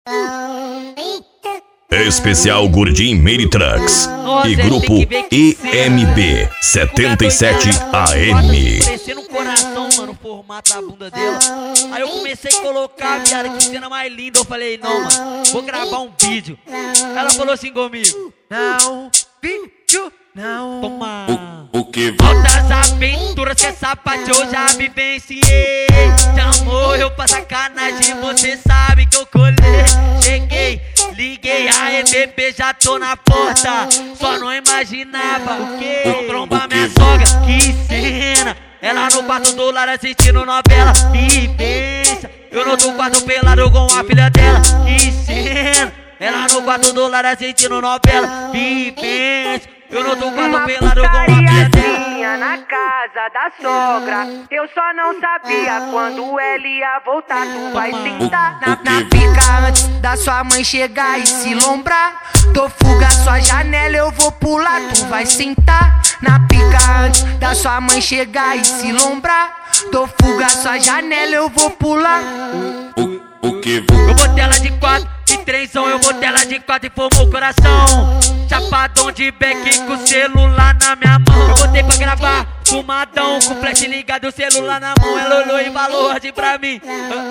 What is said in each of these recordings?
Especial Gordinho Mini Trucks e grupo EMB 77 AM. Descendo no coração, mano, o formato da bunda dela. Aí eu comecei a colocar, viado, que cena mais linda. Eu falei, não, mano, vou gravar um vídeo. Ela falou assim comigo: não, vídeo, não. Toma. O que? Altas aventuras que essa parte eu já vivenciei. Te amor, eu pra sacanagem, você sabe que eu colei. Cheguei, liguei a EBP, já tô na porta. Só não imaginava o que? Trombar minha sogra, que cena. Ela no quarto do lar assistindo novela. Vivência, eu no outro quarto pelado com a filha dela. Que cena. Ela no quarto do lar assistindo novela. Vivência, eu no outro quarto pelado com a filha dela. Na casa da sogra, eu só não sabia quando ela ia voltar. Tu vai sentar na pica antes da sua mãe chegar e se lombrar. Tô fuga sua janela, eu vou pular. Tu vai sentar na pica antes da sua mãe chegar e se lombrar. Tô fuga sua janela, eu vou pular. O que? Eu botei ela de 4, de 3, eu botei ela de 4 e formou o coração. Chapadão de beck com o celular na minha mão. Eu botei pra gravar, fumadão, com flash ligado, o celular na mão. Ela olhou e falou assim pra mim: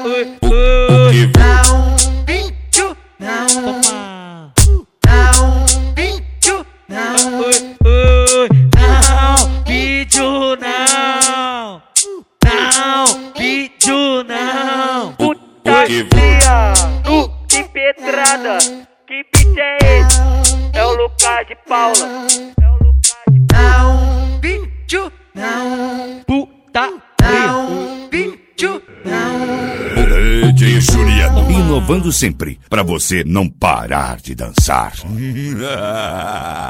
não, vídeo, não. Toma. Não, vídeo, não. Não, vídeo, não. Não, vídeo, não. Puta fria, que pedrada, que beat é esse? É o Lucas de Paula. Não, vídeo, não. Puta, não, vídeo, não. DJ Juliano, inovando sempre, pra você não parar de dançar.